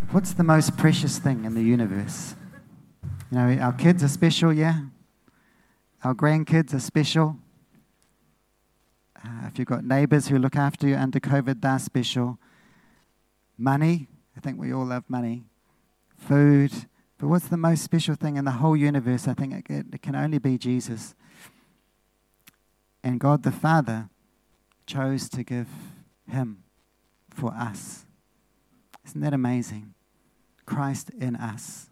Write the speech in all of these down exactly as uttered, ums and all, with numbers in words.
What's the most precious thing in the universe? You know, our kids are special, yeah? Our grandkids are special. Uh, if you've got neighbours who look after you under COVID, they're special. Money, I think we all love money. Food. But what's the most special thing in the whole universe? I think it, it, it can only be Jesus. And God the Father chose to give him for us. Isn't that amazing? Christ in us.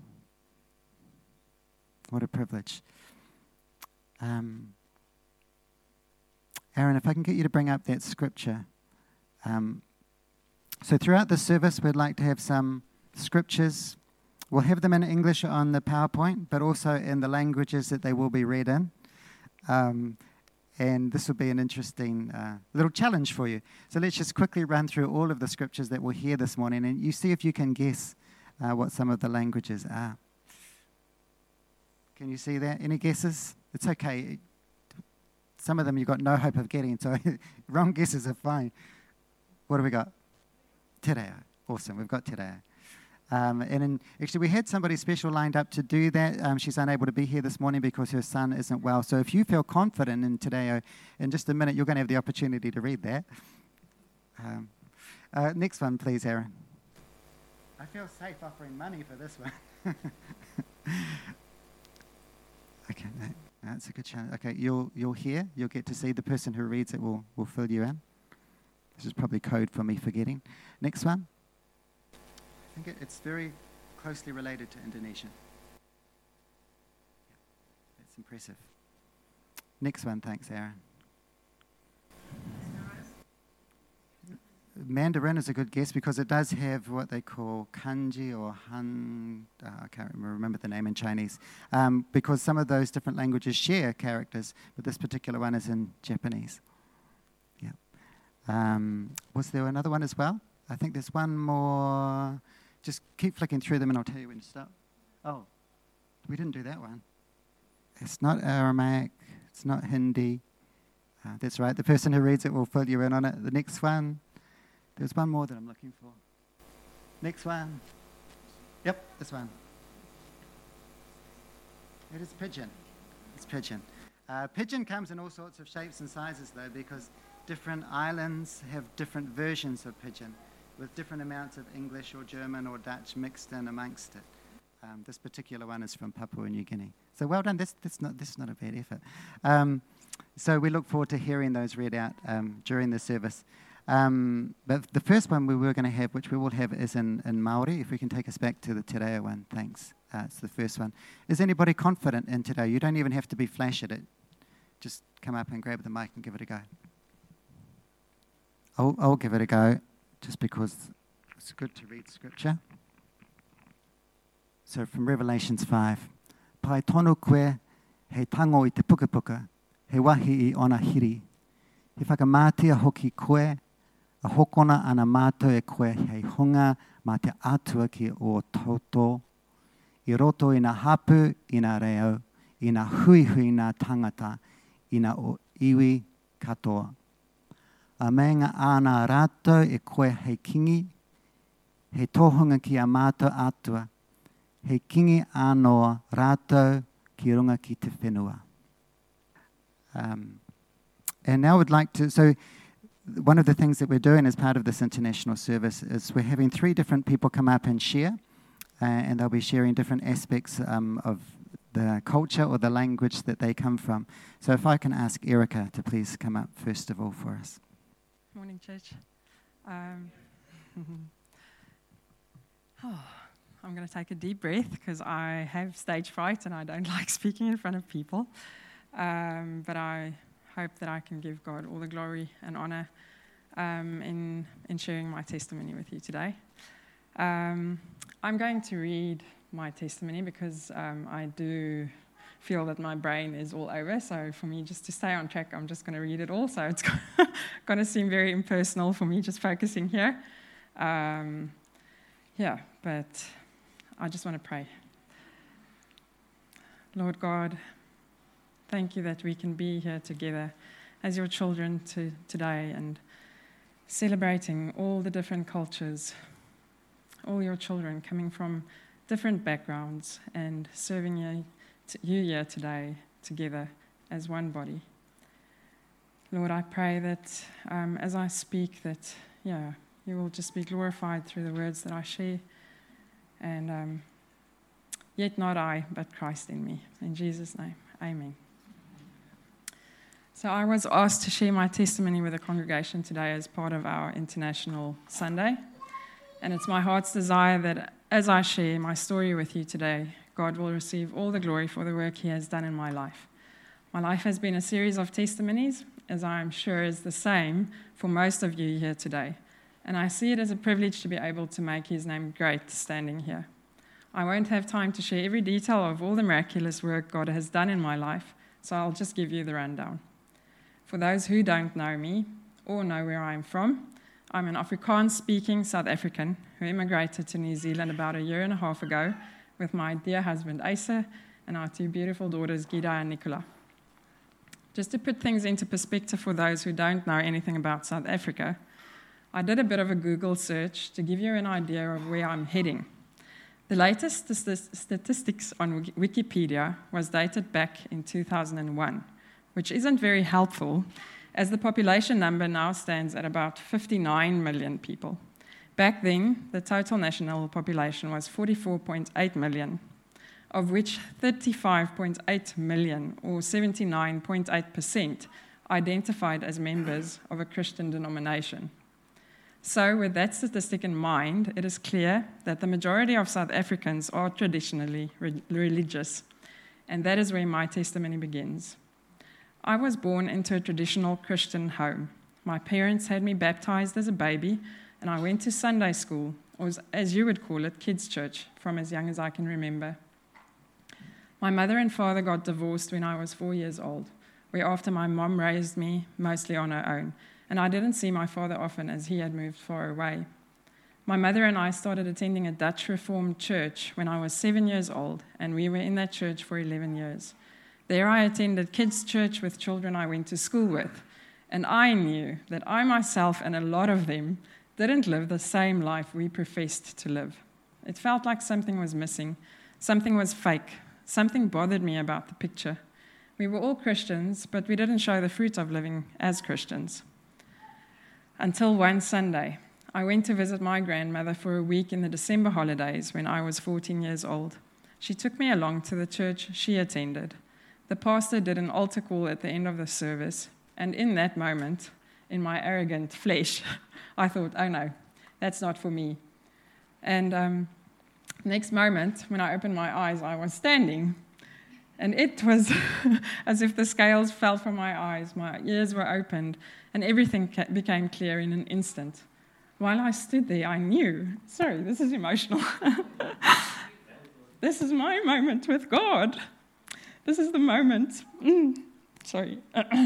What a privilege. Um, Aaron, if I can get you to bring up that scripture. Um, so throughout the service, we'd like to have some scriptures. We'll have them in English on the PowerPoint, but also in the languages that they will be read in. Um, and this will be an interesting uh, little challenge for you. So let's just quickly run through all of the scriptures that we'll hear this morning, and you see if you can guess uh, what some of the languages are. Can you see that? Any guesses? It's okay. Some of them you've got no hope of getting, so wrong guesses are fine. What have we got? Te Reo. Awesome, we've got Te Reo. Um, and in, actually, we had somebody special lined up to do that. Um, she's unable to be here this morning because her son isn't well. So if you feel confident in Te Reo, in just a minute, you're going to have the opportunity to read that. Um, uh, next one, please, Aaron. I feel safe offering money for this one. Okay, no, that's a good chance. Okay, you'll you'll hear, you'll get to see the person who reads it will will fill you in. This is probably code for me forgetting. Next one. I think it, it's very closely related to Indonesian. Yeah, that's impressive. Next one, thanks, Aaron. Mandarin is a good guess because it does have what they call kanji or han, uh, I can't remember the name in Chinese, um, because some of those different languages share characters, but this particular one is in Japanese. Yeah. Um, was there another one as well? I think there's one more. Just keep flicking through them and I'll tell you when to stop. Oh, we didn't do that one. It's not Aramaic. It's not Hindi. Uh, that's right. The person who reads it will fill you in on it. The next one. There's one more that I'm looking for. Next one. Yep, this one. It is pigeon. It's pigeon. Uh, pigeon comes in all sorts of shapes and sizes, though, because different islands have different versions of pigeon with different amounts of English or German or Dutch mixed in amongst it. Um, this particular one is from Papua New Guinea. So well done. This, this, not, this is not a bad effort. Um, so we look forward to hearing those read out um, during the service. Um, but the first one we were going to have, which we will have, is in, in Māori. If we can take us back to the Te Reo one, thanks. Uh, it's the first one. Is anybody confident in Te Reo? You don't even have to be flash at it. Just come up and grab the mic and give it a go. I'll, I'll give it a go, just because it's good to read scripture. So from Revelations five. Pai tonu koe he tango i te puka puka, he wahi i ona hiri. He whakamātia hoki koe, a hokona ana mātou e koe hei hunga mā te atua ki o toto, i roto i ngā hapu, i ngā reo, i ngā hui hui ngā tangata, i ngā o iwi katoa. A me ngā ana rātou e koe hei kingi, hei tohunga ki a mātou atua, hei kingi anoa rātou ki runga ki te whenua. Um, and now we'd like to, so one of the things that we're doing as part of this international service is we're having three different people come up and share, uh, and they'll be sharing different aspects um, of the culture or the language that they come from. So if I can ask Erica to please come up first of all for us. Morning, church. Um, oh, I'm going to take a deep breath because I have stage fright and I don't like speaking in front of people. Um, but I hope that I can give God all the glory and honor um, in, in sharing my testimony with you today. Um, I'm going to read my testimony because um, I do feel that my brain is all over. So for me, just to stay on track, I'm just going to read it all. So it's going to seem very impersonal for me just focusing here. Um, yeah, but I just want to pray. Lord God, thank you that we can be here together as your children to, today and celebrating all the different cultures, all your children coming from different backgrounds and serving you, you here today together as one body. Lord, I pray that um, as I speak that, yeah, you will just be glorified through the words that I share. And um, yet not I, but Christ in me. In Jesus' name, amen. So I was asked to share my testimony with the congregation today as part of our International Sunday. And it's my heart's desire that as I share my story with you today, God will receive all the glory for the work he has done in my life. My life has been a series of testimonies, as I am sure is the same for most of you here today. And I see it as a privilege to be able to make his name great standing here. I won't have time to share every detail of all the miraculous work God has done in my life, so I'll just give you the rundown. For those who don't know me or know where I'm from, I'm an Afrikaans-speaking South African who immigrated to New Zealand about a year and a half ago with my dear husband Asa and our two beautiful daughters Gida and Nicola. Just to put things into perspective for those who don't know anything about South Africa, I did a bit of a Google search to give you an idea of where I'm heading. The latest statistics on Wikipedia was dated back in two thousand one, which isn't very helpful, as the population number now stands at about fifty-nine million people. Back then, the total national population was forty-four point eight million, of which thirty-five point eight million, or seventy-nine point eight percent, identified as members of a Christian denomination. So, with that statistic in mind, it is clear that the majority of South Africans are traditionally re- religious, and that is where my testimony begins. I was born into a traditional Christian home. My parents had me baptized as a baby, and I went to Sunday school, or as you would call it, kids' church, from as young as I can remember. My mother and father got divorced when I was four years old, whereafter my mom raised me mostly on her own, and I didn't see my father often as he had moved far away. My mother and I started attending a Dutch Reformed church when I was seven years old, and we were in that church for eleven years. There I attended kids' church with children I went to school with, and I knew that I myself and a lot of them didn't live the same life we professed to live. It felt like something was missing, something was fake, something bothered me about the picture. We were all Christians, but we didn't show the fruit of living as Christians. Until one Sunday, I went to visit my grandmother for a week in the December holidays when I was fourteen years old. She took me along to the church she attended. The pastor did an altar call at the end of the service, and in that moment, in my arrogant flesh, I thought, oh no, that's not for me. And um, next moment, when I opened my eyes, I was standing, and it was as if the scales fell from my eyes, my ears were opened, and everything became clear in an instant. While I stood there, I knew, sorry, this is emotional. This is my moment with God. This is the moment, mm, sorry.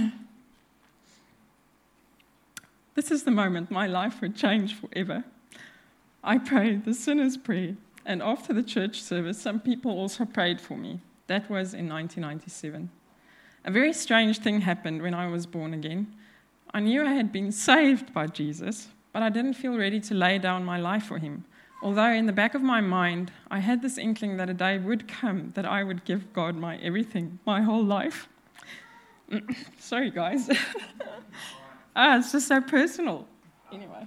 This is the moment my life would change forever. I prayed the sinner's prayer, and after the church service, some people also prayed for me. That was in nineteen ninety-seven. A very strange thing happened when I was born again. I knew I had been saved by Jesus, but I didn't feel ready to lay down my life for him. Although in the back of my mind, I had this inkling that a day would come that I would give God my everything, my whole life. Sorry, guys. ah, it's just so personal. Anyway.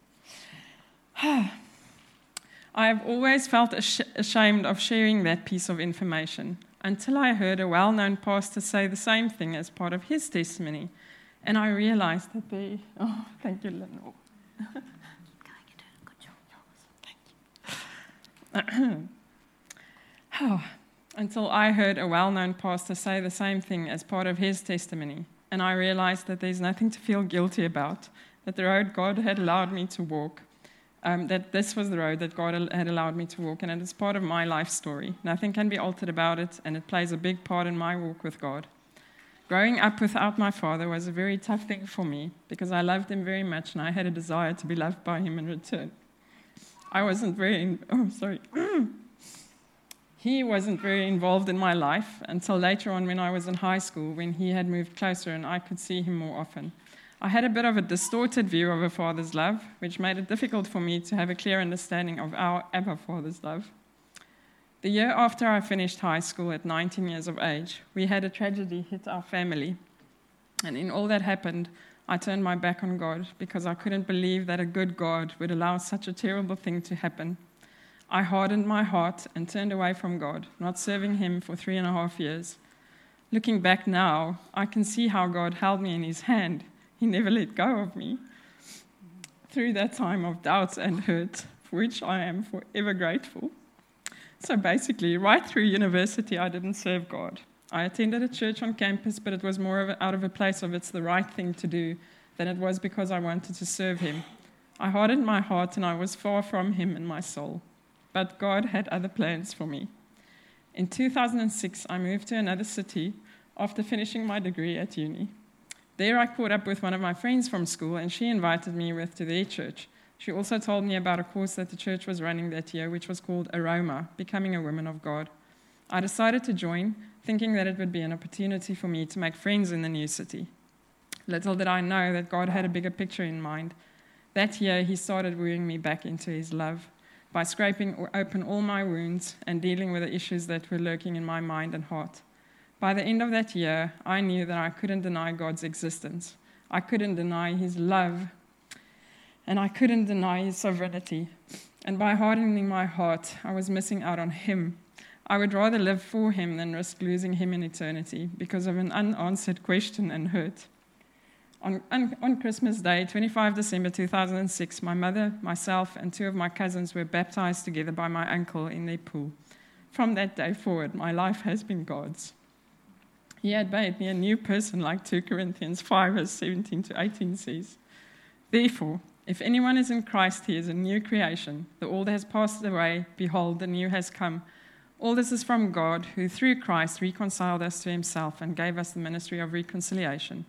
I have always felt ash- ashamed of sharing that piece of information until I heard a well-known pastor say the same thing as part of his testimony. And I realized that they... Oh, thank you, Lenore. oh, until I heard a well-known pastor say the same thing as part of his testimony, and I realized that there's nothing to feel guilty about, that the road God had allowed me to walk, um, that this was the road that God had allowed me to walk, and it is part of my life story. Nothing can be altered about it, and it plays a big part in my walk with God. Growing up without my father was a very tough thing for me, because I loved him very much, and I had a desire to be loved by him in return. I wasn't very, in- oh, sorry. He wasn't very involved in my life until later on when I was in high school, when he had moved closer and I could see him more often. I had a bit of a distorted view of a father's love, which made it difficult for me to have a clear understanding of our Abba Father's love. The year after I finished high school at nineteen years of age, we had a tragedy hit our family. And in all that happened, I turned my back on God because I couldn't believe that a good God would allow such a terrible thing to happen. I hardened my heart and turned away from God, not serving Him for three and a half years. Looking back now, I can see how God held me in His hand. He never let go of me. Through that time of doubt and hurt, for which I am forever grateful. So basically, right through university, I didn't serve God. I attended a church on campus, but it was more of a, out of a place of it's the right thing to do than it was because I wanted to serve Him. I hardened my heart and I was far from Him in my soul. But God had other plans for me. In two thousand six, I moved to another city after finishing my degree at uni. There I caught up with one of my friends from school and she invited me with to their church. She also told me about a course that the church was running that year, which was called Aroma, Becoming a Woman of God. I decided to join, thinking that it would be an opportunity for me to make friends in the new city. Little did I know that God had a bigger picture in mind. That year, He started wooing me back into His love by scraping open all my wounds and dealing with the issues that were lurking in my mind and heart. By the end of that year, I knew that I couldn't deny God's existence. I couldn't deny His love, and I couldn't deny His sovereignty. And by hardening my heart, I was missing out on Him. I would rather live for Him than risk losing Him in eternity because of an unanswered question and hurt. On, on, on Christmas Day, the twenty-fifth of December two thousand six, my mother, myself, and two of my cousins were baptized together by my uncle in their pool. From that day forward, my life has been God's. He had made me a new person, like Second Corinthians five, verse seventeen to eighteen says. Therefore, if anyone is in Christ, he is a new creation. The old has passed away, behold, the new has come. All this is from God, who through Christ reconciled us to Himself and gave us the ministry of reconciliation.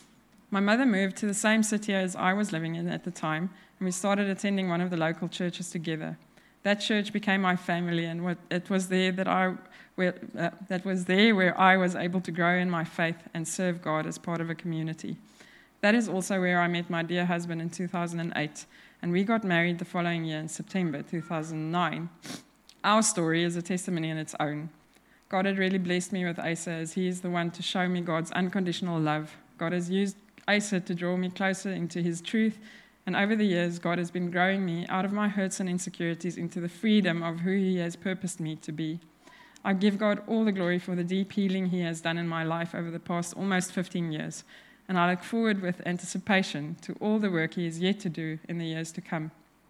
My mother moved to the same city as I was living in at the time, and we started attending one of the local churches together. That church became my family, and it was there that I, where, uh, that was there where I was able to grow in my faith and serve God as part of a community. That is also where I met my dear husband in two thousand eight, and we got married the following year in September two thousand nine. Our story is a testimony in its own. God had really blessed me with Asa, as he is the one to show me God's unconditional love. God has used Asa to draw me closer into His truth, and over the years, God has been growing me out of my hurts and insecurities into the freedom of who He has purposed me to be. I give God all the glory for the deep healing He has done in my life over the past almost fifteen years, and I look forward with anticipation to all the work He is yet to do in the years to come.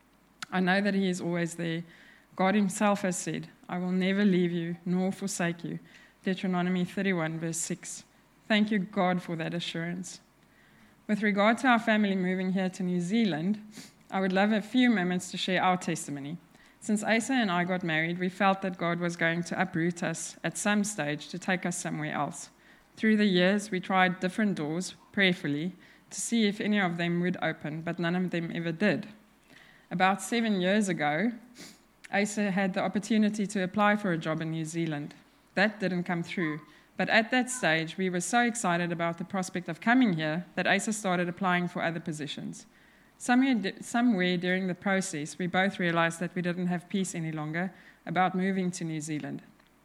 I know that He is always there. God Himself has said, I will never leave you nor forsake you. Deuteronomy thirty-one, verse six. Thank you, God, for that assurance. With regard to our family moving here to New Zealand, I would love a few moments to share our testimony. Since Asa and I got married, we felt that God was going to uproot us at some stage to take us somewhere else. Through the years, we tried different doors, prayerfully, to see if any of them would open, but none of them ever did. About seven years ago, Asa had the opportunity to apply for a job in New Zealand. That didn't come through. But at that stage, we were so excited about the prospect of coming here that Asa started applying for other positions. Somewhere, somewhere during the process, we both realized that we didn't have peace any longer about moving to New Zealand.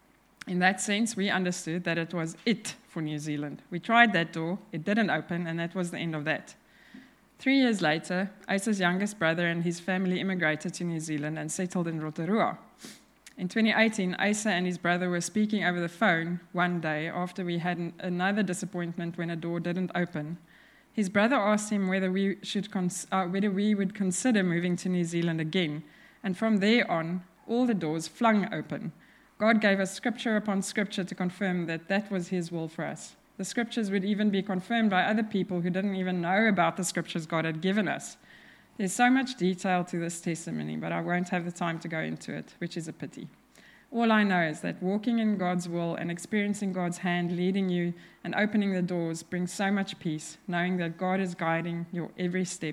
In that sense, we understood that it was it for New Zealand. We tried that door, it didn't open, and that was the end of that. Three years later, Asa's youngest brother and his family immigrated to New Zealand and settled in Rotorua. In twenty eighteen, Asa and his brother were speaking over the phone one day after we had an, another disappointment when a door didn't open. His brother asked him whether we should cons- uh, whether we would consider moving to New Zealand again, and from there on, all the doors flung open. God gave us scripture upon scripture to confirm that that was His will for us. The scriptures would even be confirmed by other people who didn't even know about the scriptures God had given us. There's so much detail to this testimony, but I won't have the time to go into it, which is a pity. All I know is that walking in God's will and experiencing God's hand leading you and opening the doors brings so much peace, knowing that God is guiding your every step.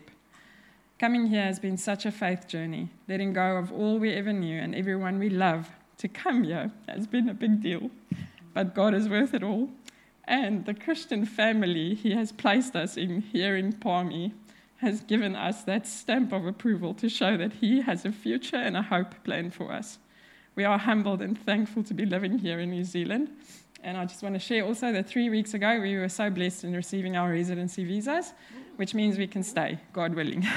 Coming here has been such a faith journey. Letting go of all we ever knew and everyone we love to come here has been a big deal, but God is worth it all. And the Christian family he has placed us in here in Palmy has given us that stamp of approval to show that he has a future and a hope planned for us. We are humbled and thankful to be living here in New Zealand. And I just want to share also that three weeks ago we were so blessed in receiving our residency visas, which means we can stay, God willing.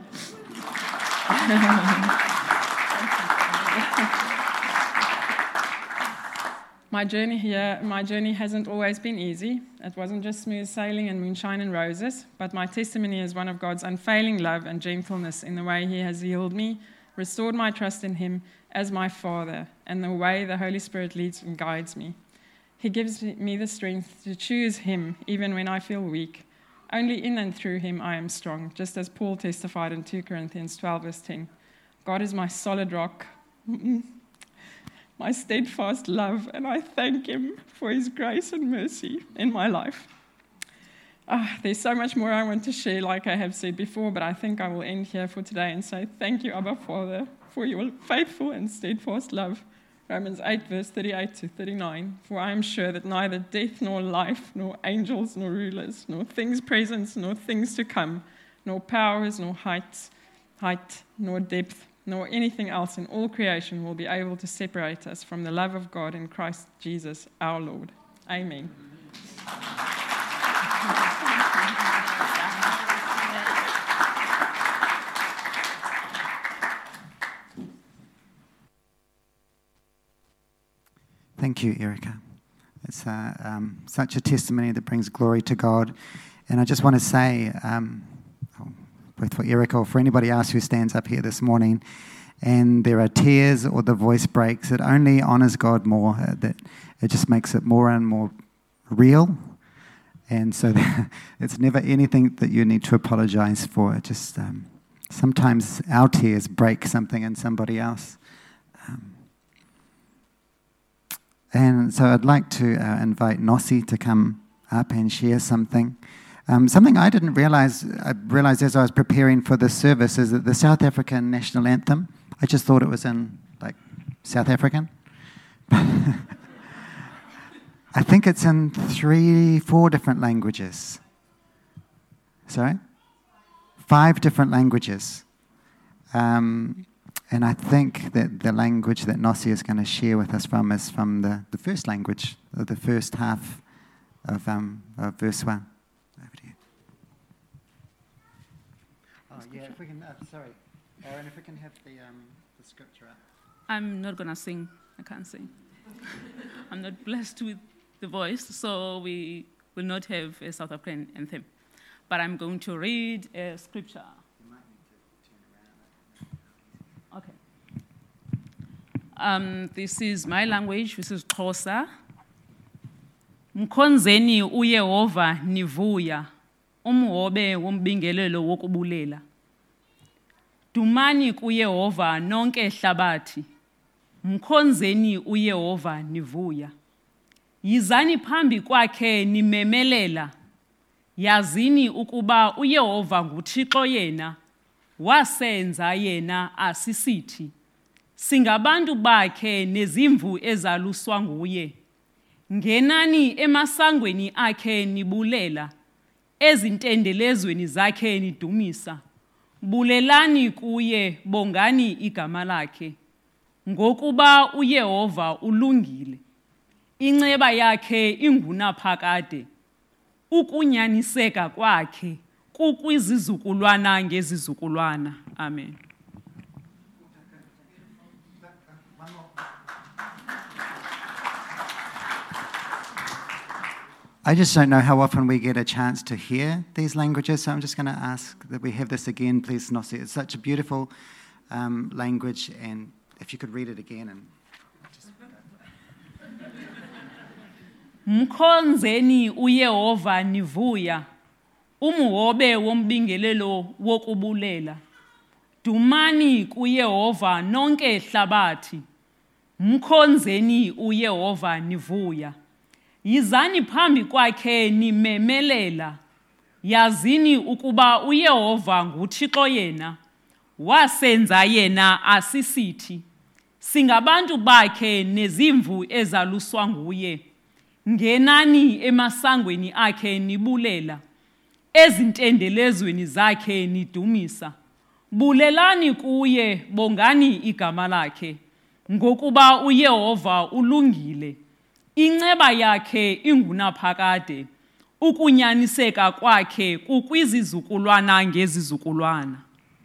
My journey here, my journey hasn't always been easy. It wasn't just smooth sailing and moonshine and roses, but my testimony is one of God's unfailing love and gentleness in the way he has healed me, restored my trust in him as my Father, and the way the Holy Spirit leads and guides me. He gives me the strength to choose him even when I feel weak. Only in and through him I am strong, just as Paul testified in Second Corinthians twelve, verse ten. God is my solid rock, my steadfast love, and I thank him for his grace and mercy in my life. Ah, there's so much more I want to share, like I have said before, but I think I will end here for today and say thank you, Abba Father, for your faithful and steadfast love. Romans eight, verse thirty-eight to thirty-nine. For I am sure that neither death nor life, nor angels nor rulers, nor things present, nor things to come, nor powers, nor heights, height, nor depth, nor anything else in all creation will be able to separate us from the love of God in Christ Jesus our Lord. Amen. Thank you, Erica. It's uh, um, such a testimony that brings glory to God. And I just want to say, um, both for Erica or for anybody else who stands up here this morning, and there are tears or the voice breaks, it only honors God more. Uh, that it just makes it more and more real. And so it's never anything that you need to apologize for. It just um, sometimes our tears break something in somebody else. Um, And so I'd like to uh, invite Nossi to come up and share something. Um, something I didn't realize, I realized as I was preparing for this service, is that the South African national anthem, I just thought it was in, like, South African. I think it's in three, four different languages. Sorry? Five different languages. Um, And I think that the language that Nossi is going to share with us from is from the, the first language, of the first half of, um, of verse one. Over to you. Oh, yeah, if we can, uh, sorry, Aaron, if we can have the, um, the scripture up. I'm not going to sing. I can't sing. I'm not blessed with the voice, so we will not have a South African anthem. But I'm going to read a scripture. Okay. Um, this is my language. This is Xhosa. Mkhonzeni uYehova nivuya, umhobe wombingelelo wokubulela. Dumani kuYehova nonke hlabathi. Mkhonzeni uYehova nivuya. Yizani phambi kwakhe nimemelela. Yazini ukuba uYehova nguThixo yena. Wasenza yena asisithi, singabantu bakhe nezimvu ezaluswa nguye. Ngenani emasangweni akhe nibulela, ezintendelezweni zakhe nidumisa. Bulelani kuye, bongani igama lakhe. Ngokuba uYehova ulungile, inceba yakhe ingunaphakade. Ukunyaniseka kwakhe kukwizizukulwana ngezizukulwana. Amen. I just don't know how often we get a chance to hear these languages, so I'm just going to ask that we have this again, please, Nossi. It's such a beautiful um, language, and if you could read it again. And just... Mkhonzeni uYehova nivuya, umhobe wombingelelo wokubulela. Dumani kuYehova nonke hlabathi. Mkhonzeni uYehova nivuya. Yizani phambi kwakhe nimemelela. Yazini ukuba uYehova nguThixo yena. Wasenza yena asisithi. Singabantu bakhe nezimvu ezaluswa nguye. ngenani emasangweni akhe nibulela, ezintendelezweni zakhe nidumisa. Bulelani kuye, bongani igama lakhe, ngokuba uYehova ulungile, inceba yakhe ingunaphakade, ukunyaniseka kwakhe kukwizizukulwana ngezizukulwana.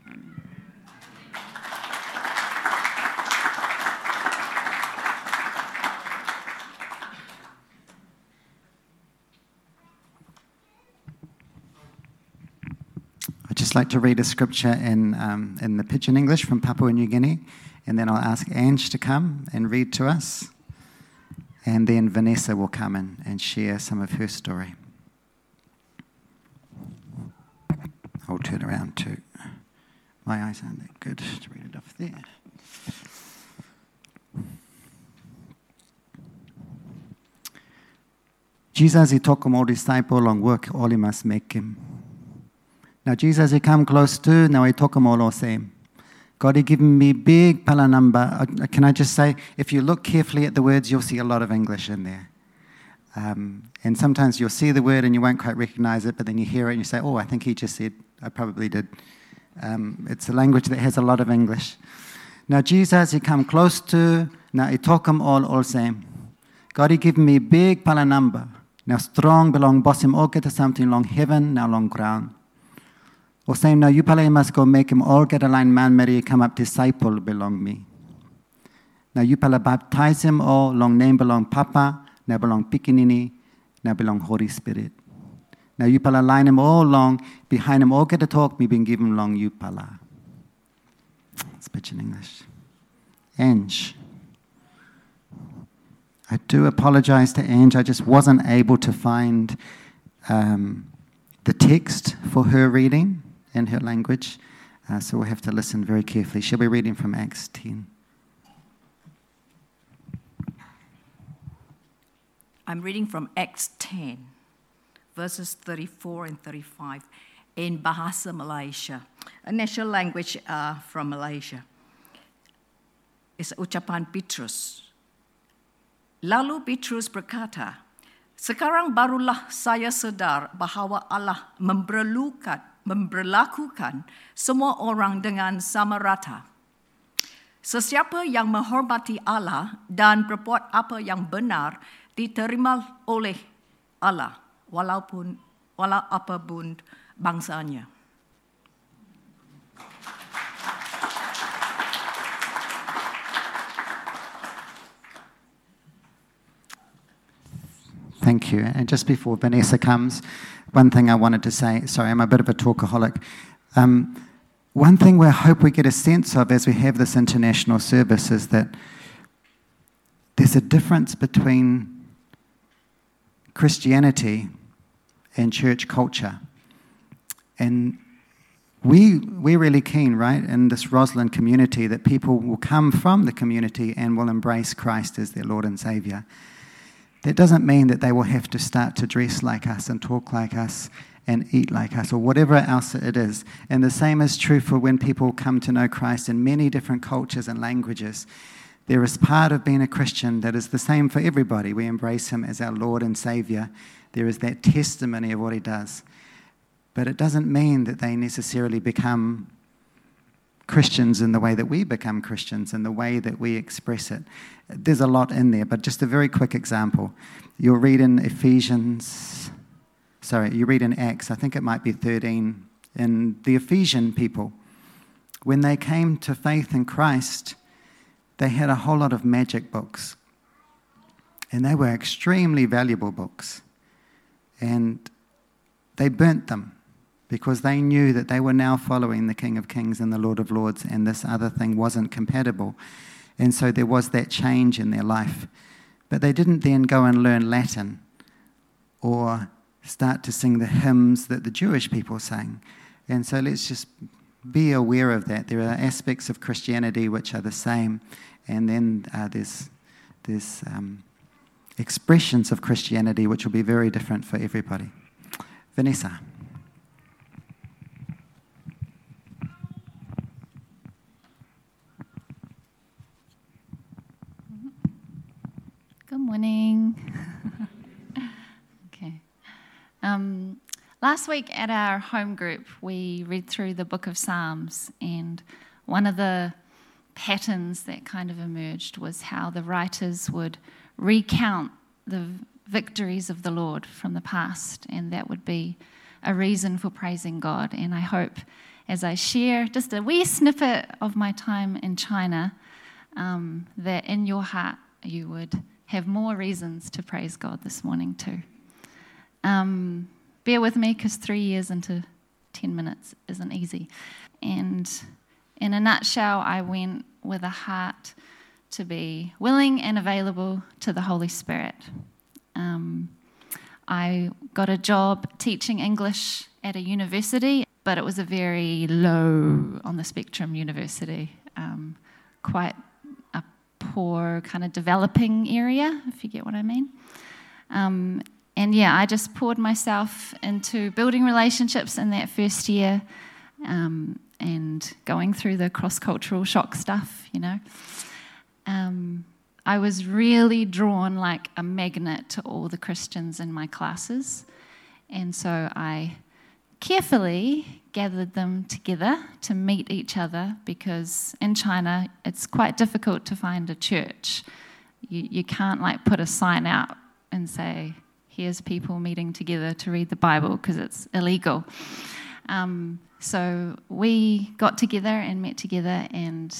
I'd just like to read a scripture in, um, in the Pidgin English from Papua New Guinea, and then I'll ask Ange to come and read to us, and then Vanessa will come in and share some of her story. I'll turn around too. My eyes aren't that good to read it off there. Jesus i toko mo disciple long work all he must make him. Now Jesus he come close to, now he toko mo lo same. God he given me big pala number. Uh, can I just say, if you look carefully at the words, you'll see a lot of English in there. Um, and sometimes you'll see the word and you won't quite recognize it, but then you hear it and you say, oh, I think he just said, I probably did. Um, it's a language that has a lot of English. Now Jesus he come close to, now he talk him all all same. God he given me big pala number. Now strong belong boss him all get to something long heaven, now long ground. Or same now you pala must go make him all get a line man Mary come up disciple belong me. Now you pala baptize him all long name belong Papa, now belong Pikinini, now belong Holy Spirit. Now you pala line him all long, behind him all get to talk, me been given long you pala. It's Pidgin English. Ange. I do apologize to Ange, I just wasn't able to find um, the text for her reading in her language, uh, so we'll have to listen very carefully. She'll be reading from Acts ten. I'm reading from Acts ten, verses thirty-four and thirty-five in Bahasa Malaysia, a national language uh, from Malaysia. It's ucapan Petrus. Lalu Petrus berkata, sekarang barulah saya sedar bahawa Allah memperlukan, memperlakukan semua orang dengan sama rata. Sesiapa yang menghormati Allah dan berbuat apa yang benar diterima oleh Allah, walaupun walau apapun bangsanya. Thank you. And just before Vanessa comes, one thing I wanted to say, sorry, I'm a bit of a talkaholic. Um, one thing we hope we get a sense of as we have this international service is that there's a difference between Christianity and church culture. And we, we're really keen, right, in this Roslyn community that people will come from the community and will embrace Christ as their Lord and Saviour. That doesn't mean that they will have to start to dress like us and talk like us and eat like us or whatever else it is. And the same is true for when people come to know Christ in many different cultures and languages. There is part of being a Christian that is the same for everybody. We embrace him as our Lord and Saviour. There is that testimony of what he does. But it doesn't mean that they necessarily become Christians in the way that we become Christians, in the way that we express it. There's a lot in there, but just a very quick example. You'll read in Ephesians, sorry, you read in Acts, I think it might be thirteen, in the Ephesian people, when they came to faith in Christ, they had a whole lot of magic books. And they were extremely valuable books. And they burnt them, because they knew that they were now following the King of Kings and the Lord of Lords, and this other thing wasn't compatible. And so there was that change in their life. But they didn't then go and learn Latin or start to sing the hymns that the Jewish people sang. And so let's just be aware of that. There are aspects of Christianity which are the same, and then uh, there's, there's um, expressions of Christianity which will be very different for everybody. Vanessa. Good morning. Um, last week at our home group, we read through the book of Psalms, and one of the patterns that kind of emerged was how the writers would recount the victories of the Lord from the past, and that would be a reason for praising God. And I hope as I share just a wee snippet of my time in China, um, that in your heart you would have more reasons to praise God this morning too. Um, bear with me, because three years into ten minutes isn't easy. And in a nutshell, I went with a heart to be willing and available to the Holy Spirit. Um, I got a job teaching English at a university, but it was a very low on the spectrum university, um, quite a poor kind of developing area, if you get what I mean. Um, and yeah, I just poured myself into building relationships in that first year, um, and going through the cross-cultural shock stuff, you know. Um, I was really drawn like a magnet to all the Christians in my classes, and so I carefully gathered them together to meet each other, because in China it's quite difficult to find a church. You, you can't like put a sign out and say, here's people meeting together to read the Bible, because it's illegal. Um, so we got together and met together and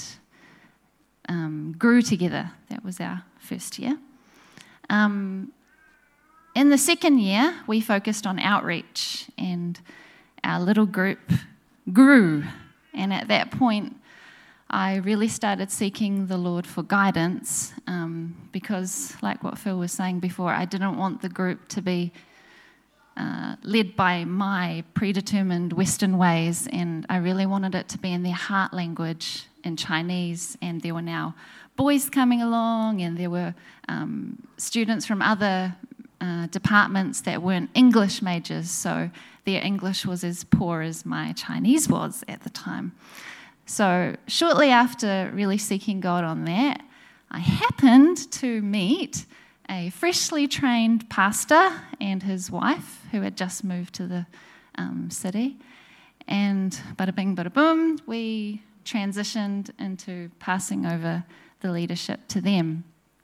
um, grew together. That was our first year. Um, in the second year, we focused on outreach, and our little group grew. And at that point, I really started seeking the Lord for guidance, um, because, like what Phil was saying before, I didn't want the group to be uh, led by my predetermined Western ways, and I really wanted it to be in their heart language in Chinese. And there were now boys coming along, and there were um, students from other uh, departments that weren't English majors, so their English was as poor as my Chinese was at the time. So shortly after really seeking God on that, I happened to meet a freshly trained pastor and his wife who had just moved to the um, city. And bada bing, bada boom, we transitioned into passing over the leadership to them.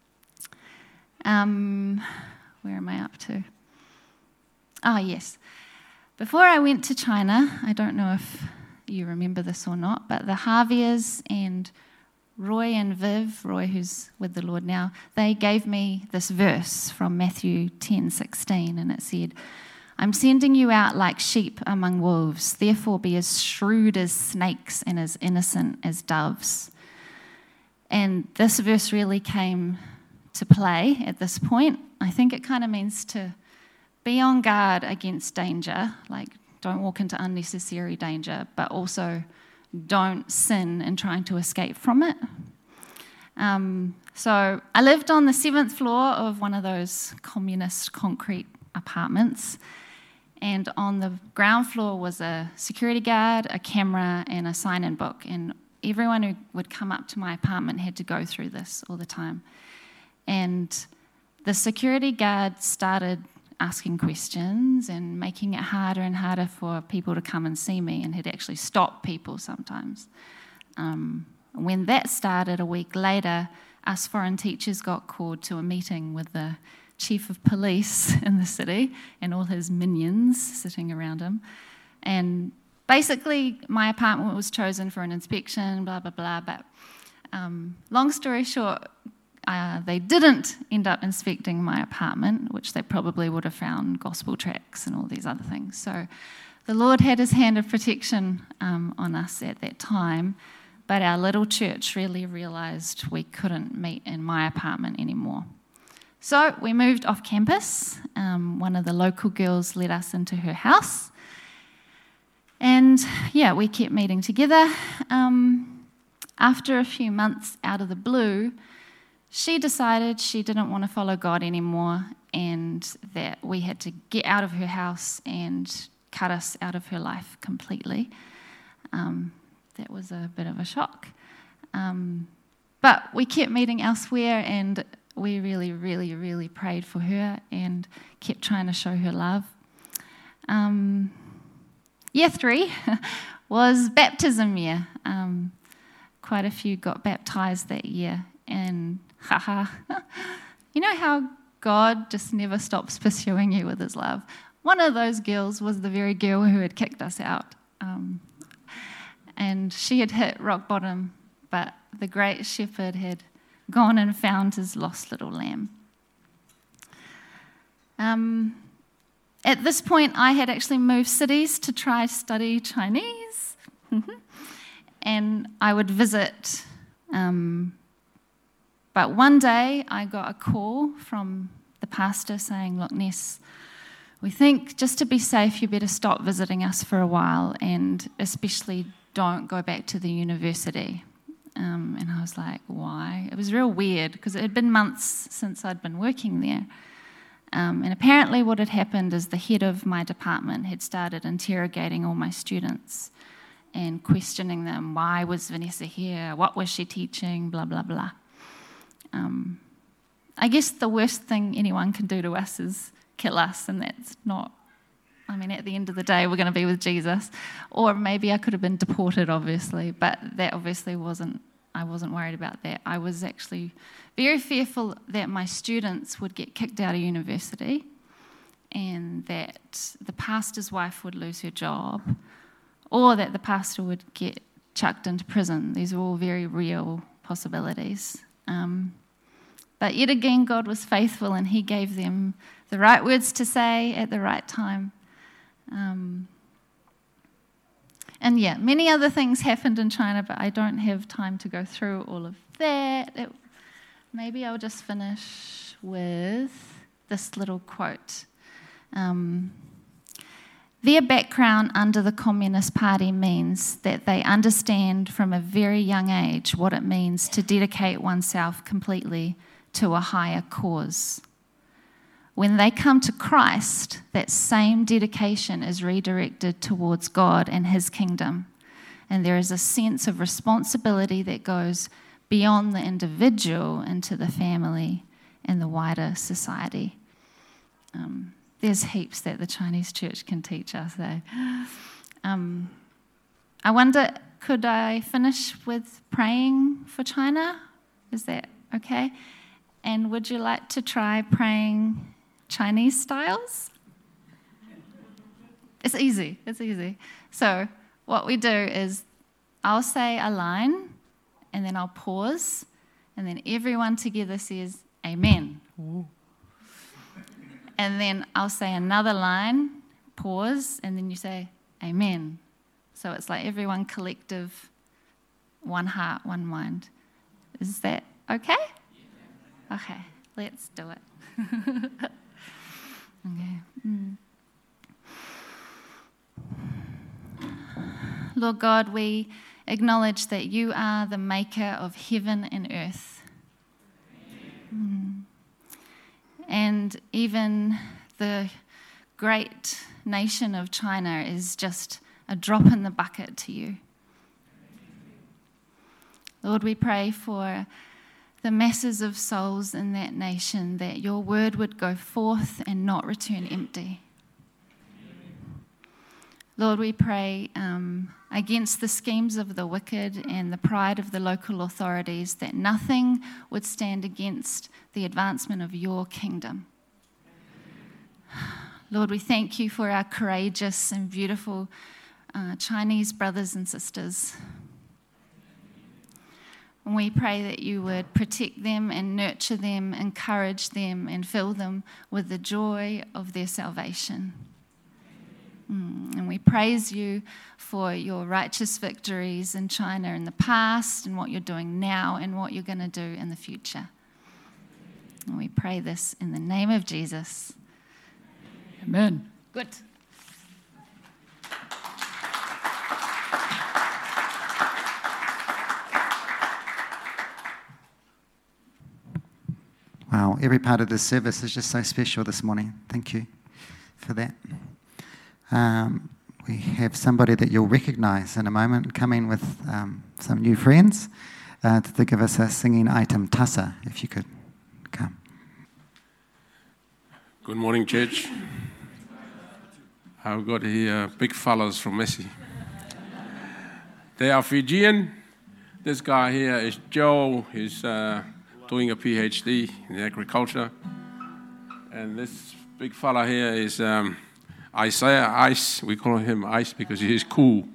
Um, where am I up to? Ah, yes. Before I went to China, I don't know if you remember this or not, but the Javiers and Roy and Viv, Roy who's with the Lord now, they gave me this verse from Matthew ten sixteen, and it said, I'm sending you out like sheep among wolves, therefore be as shrewd as snakes and as innocent as doves. And this verse really came to play at this point. I think it kind of means to be on guard against danger, like don't walk into unnecessary danger, but also don't sin in trying to escape from it. Um, so I lived on the seventh floor of one of those communist concrete apartments, and on the ground floor was a security guard, a camera, and a sign-in book, and everyone who would come up to my apartment had to go through this all the time. And the security guard started asking questions and making it harder and harder for people to come and see me, and he'd actually stop people sometimes. Um, when that started, a week later, us foreign teachers got called to a meeting with the chief of police in the city and all his minions sitting around him. And basically, my apartment was chosen for an inspection, blah, blah, blah. But um, long story short, Uh, they didn't end up inspecting my apartment, which they probably would have found gospel tracts and all these other things. So the Lord had his hand of protection um, on us at that time, but our little church really realised we couldn't meet in my apartment anymore. So we moved off campus. Um, one of the local girls let us into her house. And yeah, we kept meeting together. Um, after a few months out of the blue, she decided she didn't want to follow God anymore, and that we had to get out of her house and cut us out of her life completely. Um, that was a bit of a shock. Um, but we kept meeting elsewhere, and we really, really, really prayed for her and kept trying to show her love. Um, year three was baptism year. Um, quite a few got baptized that year. And haha, you know how God just never stops pursuing you with his love? One of those girls was the very girl who had kicked us out. Um, and she had hit rock bottom, but the great shepherd had gone and found his lost little lamb. Um, at this point, I had actually moved cities to try study Chinese. And I would visit. Um, but one day, I got a call from the pastor saying, look, Ness, we think just to be safe, you better stop visiting us for a while, and especially don't go back to the university. Um, and I was like, why? It was real weird because it had been months since I'd been working there. Um, and apparently what had happened is the head of my department had started interrogating all my students and questioning them. Why was Vanessa here? What was she teaching? Blah, blah, blah. Um, I guess the worst thing anyone can do to us is kill us, and that's not, I mean, at the end of the day, we're going to be with Jesus. Or maybe I could have been deported, obviously, but that obviously wasn't, I wasn't worried about that. I was actually very fearful that my students would get kicked out of university and that the pastor's wife would lose her job or that the pastor would get chucked into prison. These are all very real possibilities. Um, but yet again, God was faithful and he gave them the right words to say at the right time. Um, and yeah, many other things happened in China, but I don't have time to go through all of that. It, maybe I'll just finish with this little quote. Um, Their background under the Communist Party means that they understand from a very young age what it means to dedicate oneself completely to a higher cause. When they come to Christ, that same dedication is redirected towards God and his kingdom. And there is a sense of responsibility that goes beyond the individual into the family and the wider society. Um, there's heaps that the Chinese church can teach us, eh? Um, I wonder, could I finish with praying for China? Is that okay? And would you like to try praying Chinese styles? It's easy, it's easy. So what we do is I'll say a line and then I'll pause and then everyone together says amen. Ooh. And then I'll say another line, pause, and then you say amen. So it's like everyone collective, one heart, one mind. Is that okay? Okay, let's do it. Okay. Mm. Lord God, we acknowledge that you are the maker of heaven and earth. Mm. And even the great nation of China is just a drop in the bucket to you. Lord, we pray for the masses of souls in that nation, that your word would go forth and not return empty. Lord, we pray um, against the schemes of the wicked and the pride of the local authorities, that nothing would stand against the advancement of your kingdom. Lord, we thank you for our courageous and beautiful uh, Chinese brothers and sisters. And we pray that you would protect them and nurture them, encourage them, and fill them with the joy of their salvation. Mm, and we praise you for your righteous victories in China in the past and what you're doing now and what you're going to do in the future. And we pray this in the name of Jesus. Amen. Good. Wow, every part of this service is just so special this morning. Thank you for that. Um, we have somebody that you'll recognise in a moment coming with um, some new friends uh, to give us a singing item. Tassa, if you could come. Good morning, church. I've got here big fellas from Messi. They are Fijian. This guy here is Joe. He's uh, doing a PhD in agriculture. And this big fella here is um, Isaiah Ice. We call him Ice because he is cool.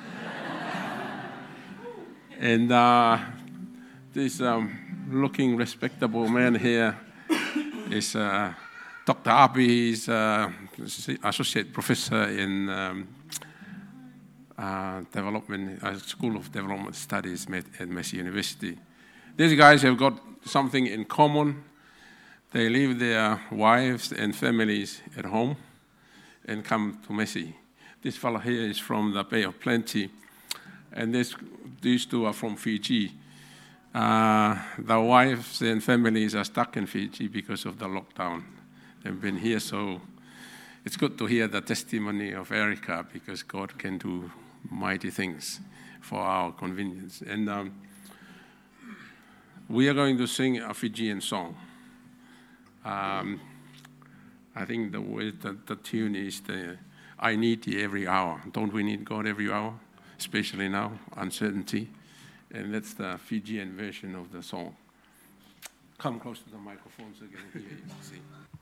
And uh, this um, looking respectable man here is uh, Doctor Api. He's uh, associate professor in um, uh, development, uh, School of Development Studies at Messi University. These guys have got something in common. They leave their wives and families at home and come to Messi. This fellow here is from the Bay of Plenty, and this, these two are from Fiji. Uh, the wives and families are stuck in Fiji because of the lockdown. They've been here, so it's good to hear the testimony of Erica because God can do mighty things for our convenience. And um, we are going to sing a Fijian song. Um, I think the, way, the, the tune is the I need thee every hour. Don't we need God every hour? Especially now, uncertainty. And that's the Fijian version of the song. Come close to the microphone so you can hear it. See.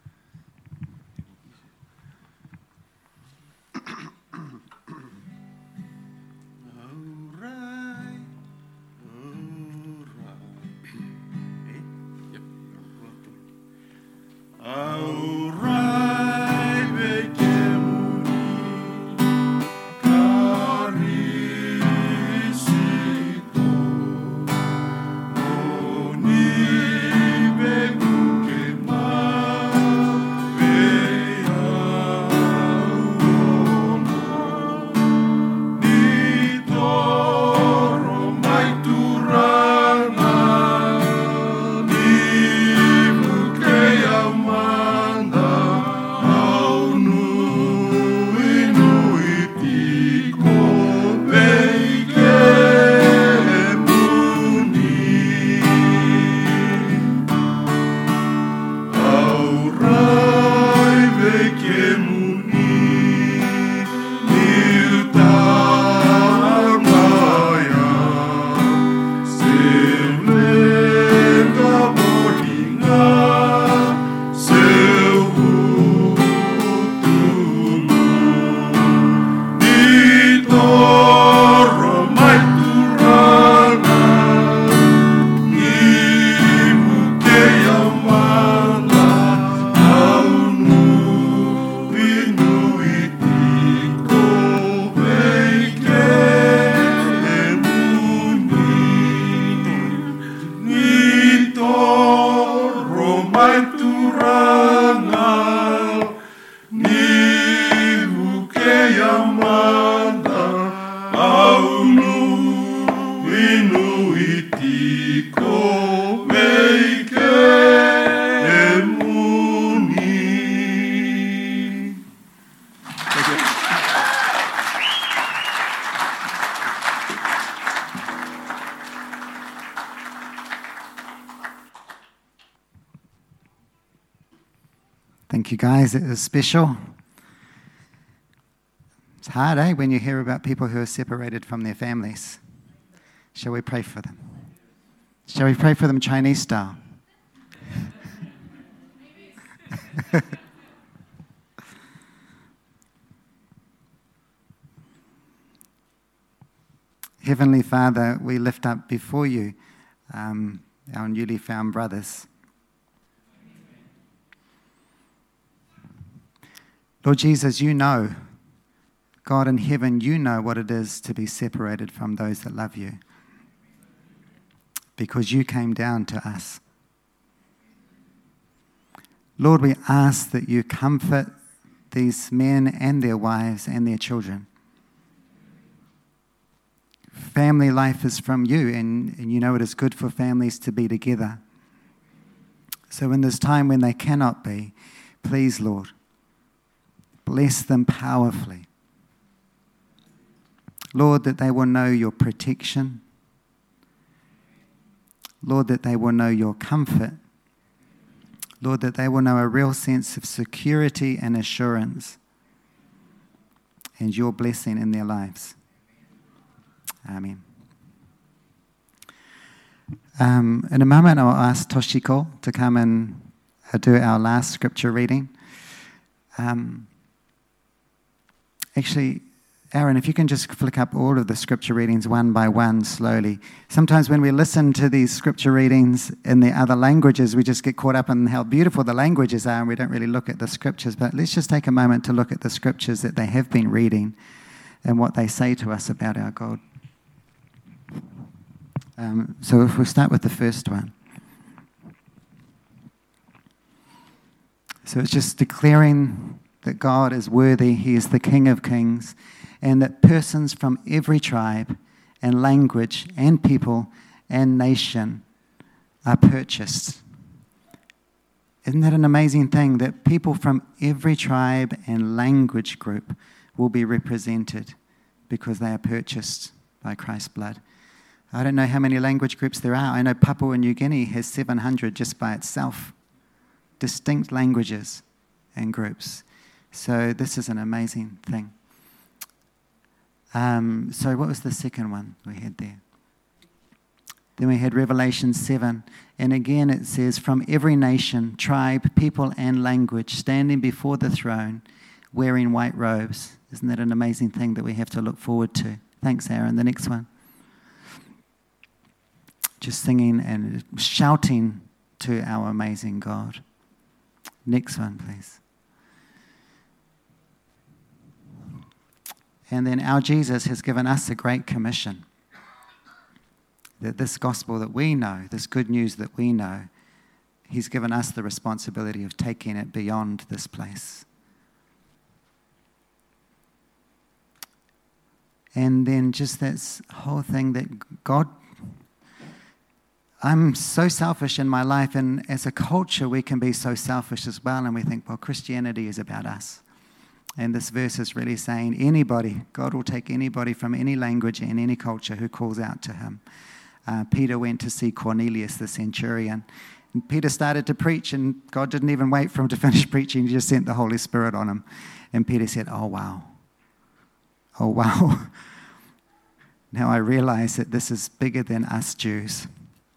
Thank you, guys. It was special. It's hard, eh, when you hear about people who are separated from their families. Shall we pray for them? Shall we pray for them Chinese style? Heavenly Father, we lift up before you um, our newly found brothers. Lord Jesus, you know, God in heaven, you know what it is to be separated from those that love you, because you came down to us. Lord, we ask that you comfort these men and their wives and their children. Family life is from you, and, and you know it is good for families to be together. So in this time when they cannot be, please, Lord, bless them powerfully. Lord, that they will know your protection. Lord, that they will know your comfort. Lord, that they will know a real sense of security and assurance. and your blessing in their lives. Amen. Um, in a moment, I'll ask Toshiko to come and uh, do our last scripture reading. Um, actually, Aaron, if you can just flick up all of the scripture readings one by one slowly. Sometimes when we listen to these scripture readings in the other languages, we just get caught up in how beautiful the languages are and we don't really look at the scriptures. But let's just take a moment to look at the scriptures that they have been reading and what they say to us about our God. Um, so if we start with the first one. So it's just declaring that God is worthy, He is the King of Kings, and that persons from every tribe and language and people and nation are purchased. Isn't that an amazing thing, that people from every tribe and language group will be represented because they are purchased by Christ's blood? I don't know how many language groups there are. I know Papua New Guinea has seven hundred just by itself, distinct languages and groups. So this is an amazing thing. Um, so what was the second one we had there? Then we had Revelation seven. And again it says, from every nation, tribe, people, and language, standing before the throne, wearing white robes. Isn't that an amazing thing that we have to look forward to? Thanks, Aaron. The next one. Just singing and shouting to our amazing God. Next one, please. And then our Jesus has given us a great commission. That this gospel that we know, this good news that we know, He's given us the responsibility of taking it beyond this place. And then just that whole thing that God, I'm so selfish in my life, and as a culture we can be so selfish as well, and we think, well, Christianity is about us. And this verse is really saying anybody, God will take anybody from any language and any culture who calls out to Him. Uh, Peter went to see Cornelius, the centurion. And Peter started to preach, and God didn't even wait for him to finish preaching. He just sent the Holy Spirit on him. And Peter said, oh, wow. Oh, wow. Now I realize that this is bigger than us Jews.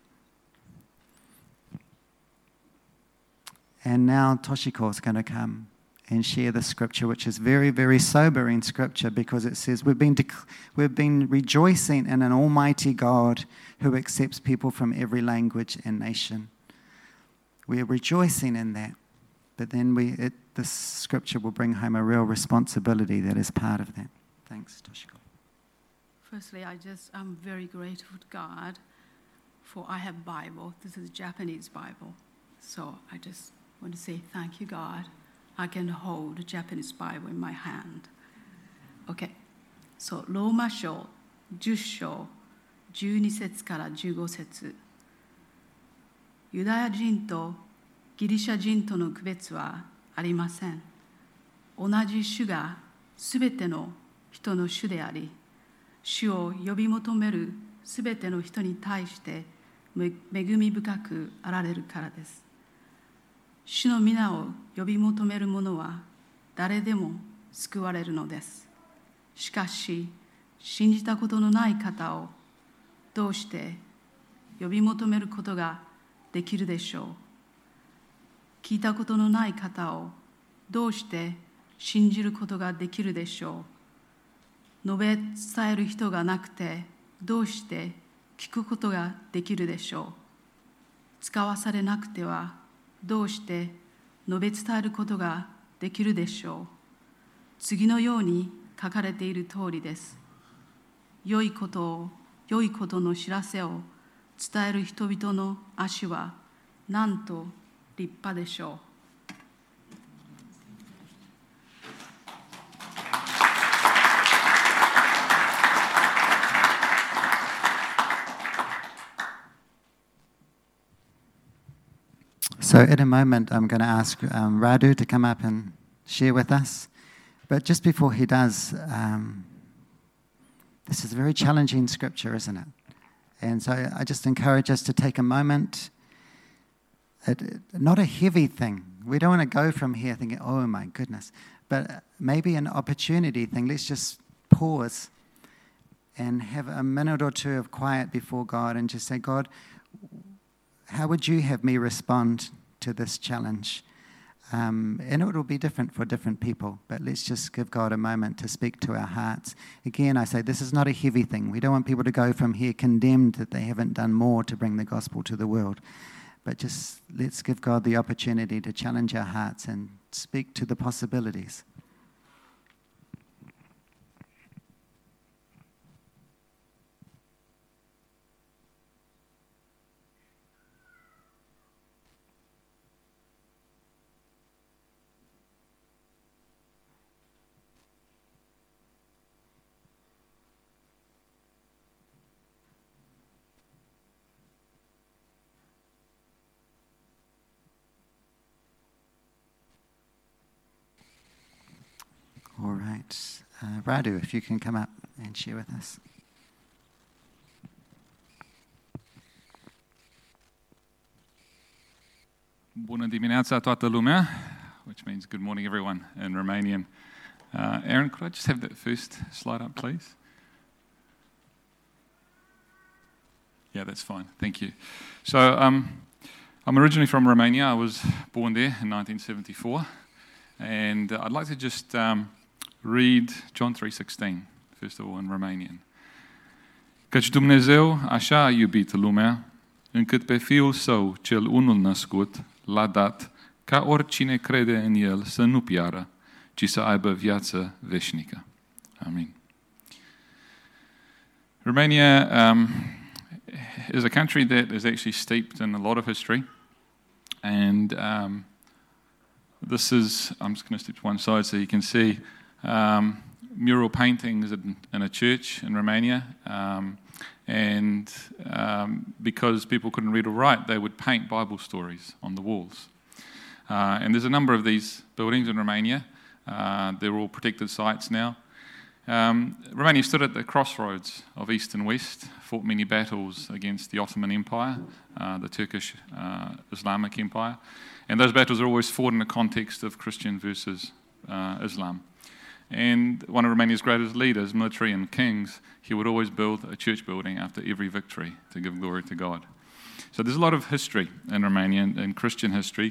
And now Toshiko is going to come and share the scripture, which is very, very sobering scripture, because it says we've been dec- we've been rejoicing in an almighty God who accepts people from every language and nation. We are rejoicing in that, but then we it, this scripture will bring home a real responsibility that is part of that. Thanks, Toshiko. Firstly, I just am very grateful to God for I have Bible. This is a Japanese Bible, so I just want to say thank you, God. I can hold a Japanese Bible in my hand. Okay. So, ローマ書じゅっ章じゅうに節からじゅうご節。ユダヤ人とギリシャ人との区別はありません。同じ主がすべての人の主であり、主を呼び求めるすべての人に対して恵み深くあられるからです。主の皆を呼び求める者は誰でも救われるのです。しかし、信じたことのない方をどうして呼び求めることができるでしょう。聞いたことのない方をどうして信じることができるでしょう。述べ伝える人がなくてどうして聞くことができるでしょう。使わされなくてはどうして述べ伝えることができるでしょう。次のように書かれている通りです。良いことを、良いことの知らせを伝える人々の足はなんと立派でしょう。 So in a moment, I'm going to ask um, Radu to come up and share with us. But just before he does, um, this is a very challenging scripture, isn't it? And so I just encourage us to take a moment, it, not a heavy thing. We don't want to go from here thinking, oh my goodness. But maybe an opportunity thing. Let's just pause and have a minute or two of quiet before God and just say, God, how would you have me respond to this challenge? Um, and it will be different for different people, but let's just give God a moment to speak to our hearts. Again, I say this is not a heavy thing. We don't want people to go from here condemned that they haven't done more to bring the gospel to the world. But just let's give God the opportunity to challenge our hearts and speak to the possibilities. All right. Uh, Radu, if you can come up and share with us. Bună dimineața toată lumea, which means good morning everyone in Romanian. Uh, Aaron, could I just have that first slide up, please? Yeah, that's fine. Thank you. So um, I'm originally from Romania. I was born there in nineteen seventy-four. And uh, I'd like to just um, read John three sixteen, first of all, in Romanian. Căci Dumnezeu așa a iubit lumea, încât pe Fiul Său, cel unul născut, l-a dat, ca oricine crede în El să nu piară, ci să aibă viață veșnică. Amen. Romania um, is a country that is actually steeped in a lot of history, and um, this is, I'm just going to step to one side so you can see um, mural paintings in, in a church in Romania. Um, and um, because people couldn't read or write, they would paint Bible stories on the walls. Uh, and there's a number of these buildings in Romania. Uh, they're all protected sites now. Um, Romania stood at the crossroads of East and West, fought many battles against the Ottoman Empire, uh, the Turkish uh, Islamic Empire. And those battles are always fought in the context of Christian versus uh, Islam. And one of Romania's greatest leaders, military and kings, he would always build a church building after every victory to give glory to God. So there's a lot of history in Romania and, and Christian history.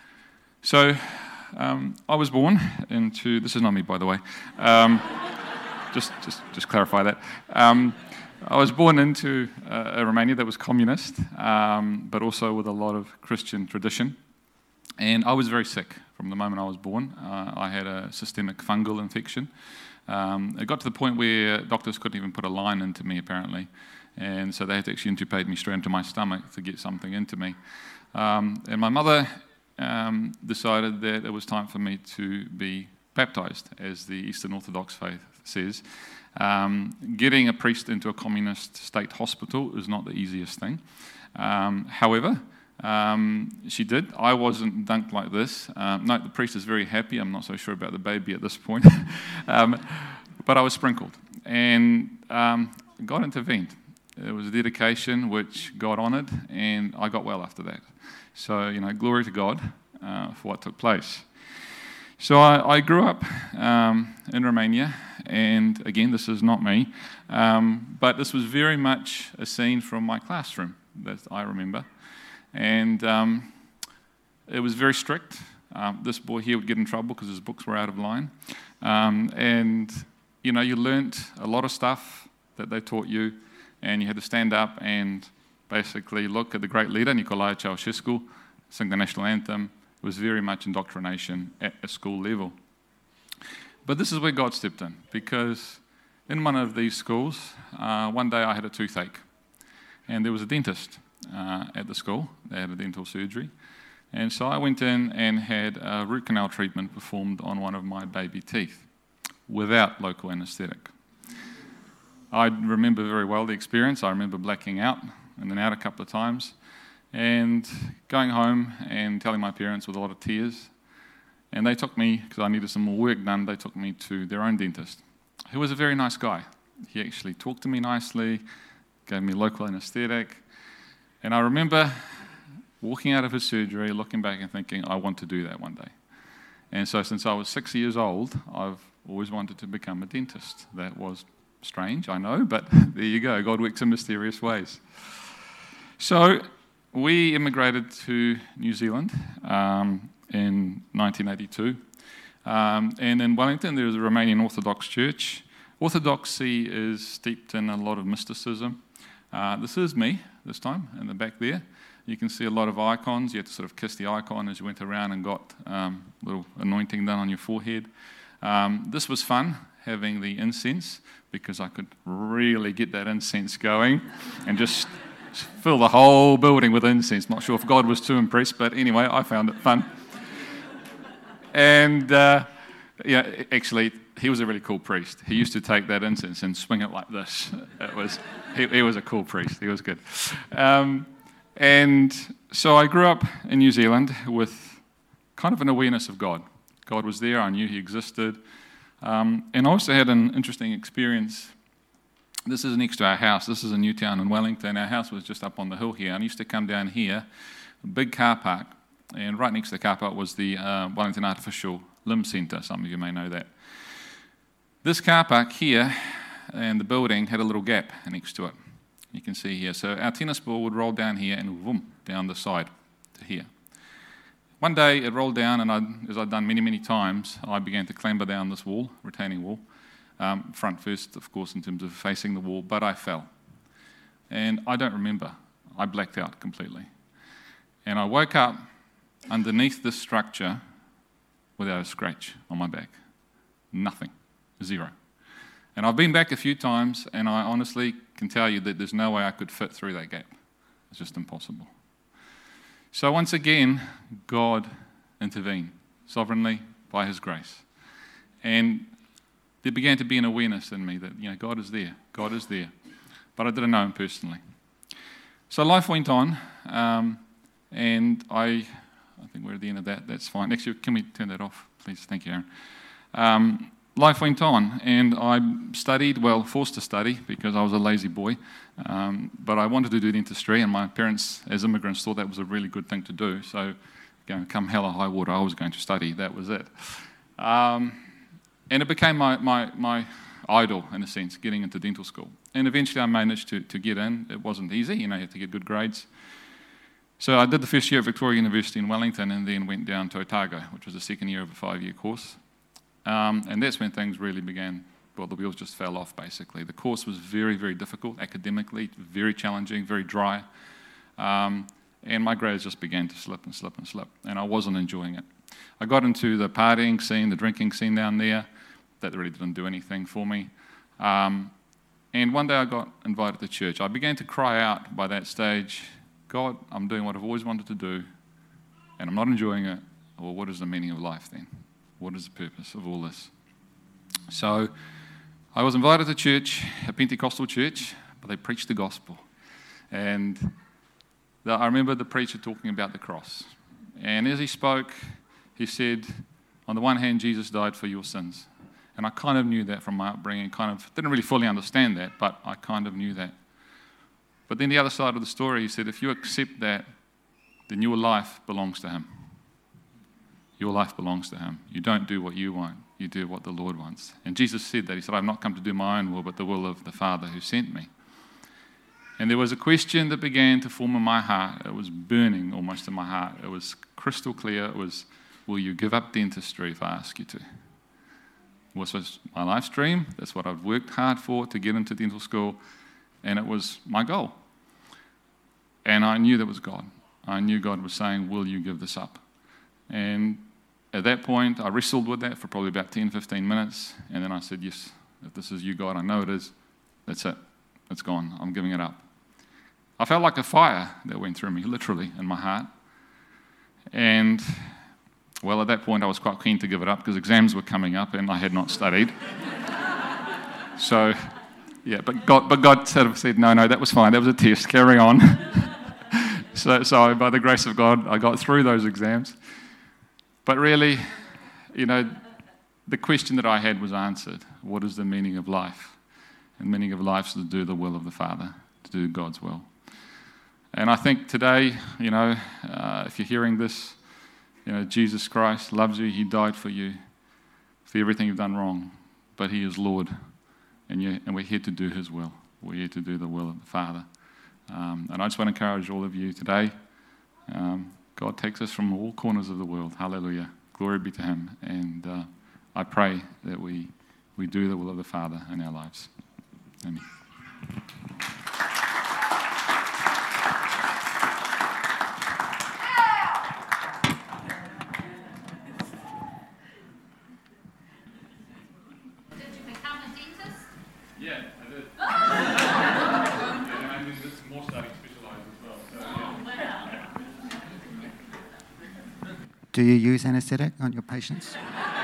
So um, I was born into, this is not me by the way, um, just, just, just clarify that. Um, I was born into uh, a Romania that was communist, um, but also with a lot of Christian tradition. And I was very sick from the moment I was born. Uh, I had a systemic fungal infection. Um, it got to the point where doctors couldn't even put a line into me, apparently. And so they had to actually intubate me straight into my stomach to get something into me. Um, and my mother um, decided that it was time for me to be baptized, as the Eastern Orthodox faith says. Um, getting a priest into a communist state hospital is not the easiest thing. Um, however, Um, she did. I wasn't dunked like this. Um, no, the priest is very happy. I'm not so sure about the baby at this point. um, but I was sprinkled. And um, God intervened. It was a dedication which God honoured, and I got well after that. So, you know, glory to God uh, for what took place. So I, I grew up um, in Romania, and again, this is not me, um, but this was very much a scene from my classroom that I remember. And um, it was very strict. Um, this boy here would get in trouble because his books were out of line. Um, and, you know, you learnt a lot of stuff that they taught you, and you had to stand up and basically look at the great leader, Nicolae Ceausescu, sing the national anthem. It was very much indoctrination at a school level. But this is where God stepped in, because in one of these schools, uh, one day I had a toothache, and there was a dentist Uh, at the school. They had a dental surgery. And so I went in and had a root canal treatment performed on one of my baby teeth without local anesthetic. I remember very well the experience. I remember blacking out in and out a couple of times and going home and telling my parents with a lot of tears. And they took me, because I needed some more work done, they took me to their own dentist, who was a very nice guy. He actually talked to me nicely, gave me local anesthetic. And I remember walking out of his surgery, looking back and thinking, I want to do that one day. And so since I was six years old, I've always wanted to become a dentist. That was strange, I know, but there you go. God works in mysterious ways. So we immigrated to New Zealand um, in nineteen eighty-two. Um, and in Wellington, there was a Romanian Orthodox church. Orthodoxy is steeped in a lot of mysticism. Uh, this is me this time in the back there. You can see a lot of icons. You had to sort of kiss the icon as you went around and got um, a little anointing done on your forehead. Um, this was fun, having the incense, because I could really get that incense going and just fill the whole building with incense. Not sure if God was too impressed, but anyway, I found it fun. And uh, yeah, actually, he was a really cool priest. He used to take that incense and swing it like this. It was he, he was a cool priest. He was good. Um, and so I grew up in New Zealand with kind of an awareness of God. God was there. I knew He existed. Um, and I also had an interesting experience. This is next to our house. This is in Newtown in Wellington. Our house was just up on the hill here. And I used to come down here, a big car park. And right next to the car park was the uh, Wellington Artificial Limb Centre. Some of you may know that. This car park here and the building had a little gap next to it. You can see here. So our tennis ball would roll down here and boom, down the side to here. One day it rolled down, and I, as I'd done many, many times, I began to clamber down this wall, retaining wall. Um, front first, of course, in terms of facing the wall, but I fell. And I don't remember. I blacked out completely. And I woke up underneath this structure without a scratch on my back. Nothing. Zero. And I've been back a few times, and I honestly can tell you that there's no way I could fit through that gap. It's just impossible. So once again, God intervened sovereignly by His grace. And there began to be an awareness in me that, you know, God is there. God is there. But I didn't know Him personally. So life went on, um, and I... I think we're at the end of that. That's fine. Actually, can we turn that off, please? Thank you, Aaron. Um, life went on, and I studied, well, forced to study because I was a lazy boy. Um, but I wanted to do dentistry, and my parents, as immigrants, thought that was a really good thing to do. So, you know, come hell or high water, I was going to study. That was it. Um, and it became my, my, my idol, in a sense, getting into dental school. And eventually I managed to, to get in. It wasn't easy. You know, you had to get good grades. So I did the first year at Victoria University in Wellington and then went down to Otago, which was the second year of a five-year course. Um, and that's when things really began, well, the wheels just fell off, basically. The course was very, very difficult, academically, very challenging, very dry. Um, and my grades just began to slip and slip and slip, and I wasn't enjoying it. I got into the partying scene, the drinking scene down there. That really didn't do anything for me. Um, and one day I got invited to church. I began to cry out by that stage, God, I'm doing what I've always wanted to do, and I'm not enjoying it. Well, what is the meaning of life then? What is the purpose of all this? So I was invited to church, a Pentecostal church, but they preached the gospel. And the, I remember the preacher talking about the cross. And as he spoke, he said, on the one hand, Jesus died for your sins. And I kind of knew that from my upbringing, kind of didn't really fully understand that, but I kind of knew that. But then the other side of the story, he said, if you accept that, then your life belongs to Him. Your life belongs to Him. You don't do what you want. You do what the Lord wants. And Jesus said that. He said, I've not come to do my own will, but the will of the Father who sent me. And there was a question that began to form in my heart. It was burning almost in my heart. It was crystal clear. It was, will you give up dentistry if I ask you to? This was my life's dream. That's what I've worked hard for, to get into dental school. And it was my goal. And I knew that was God. I knew God was saying, will you give this up? And at that point, I wrestled with that for probably about ten, fifteen minutes. And then I said, yes, if this is you, God, I know it is. That's it. It's gone. I'm giving it up. I felt like a fire that went through me, literally, in my heart. And, well, at that point, I was quite keen to give it up because exams were coming up and I had not studied. So... Yeah, but God, but God sort of said, no, no, that was fine. That was a test. Carry on. so, so by the grace of God, I got through those exams. But really, you know, the question that I had was answered. What is the meaning of life? And the meaning of life is to do the will of the Father, to do God's will. And I think today, you know, uh, if you're hearing this, you know, Jesus Christ loves you. He died for you, for everything you've done wrong. But he is Lord, and, you, and we're here to do his will. We're here to do the will of the Father. Um, and I just want to encourage all of you today. Um, God takes us from all corners of the world. Hallelujah. Glory be to him. And uh, I pray that we, we do the will of the Father in our lives. Amen. Yeah, I did. Yeah, I mean, there's more starting specialized as well. So, yeah. Do you use anesthetic on your patients?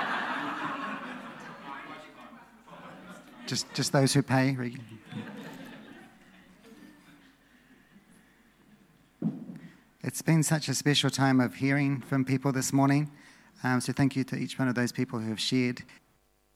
just, just those who pay regularly. It's been such a special time of hearing from people this morning. Um, so thank you to each one of those people who have shared.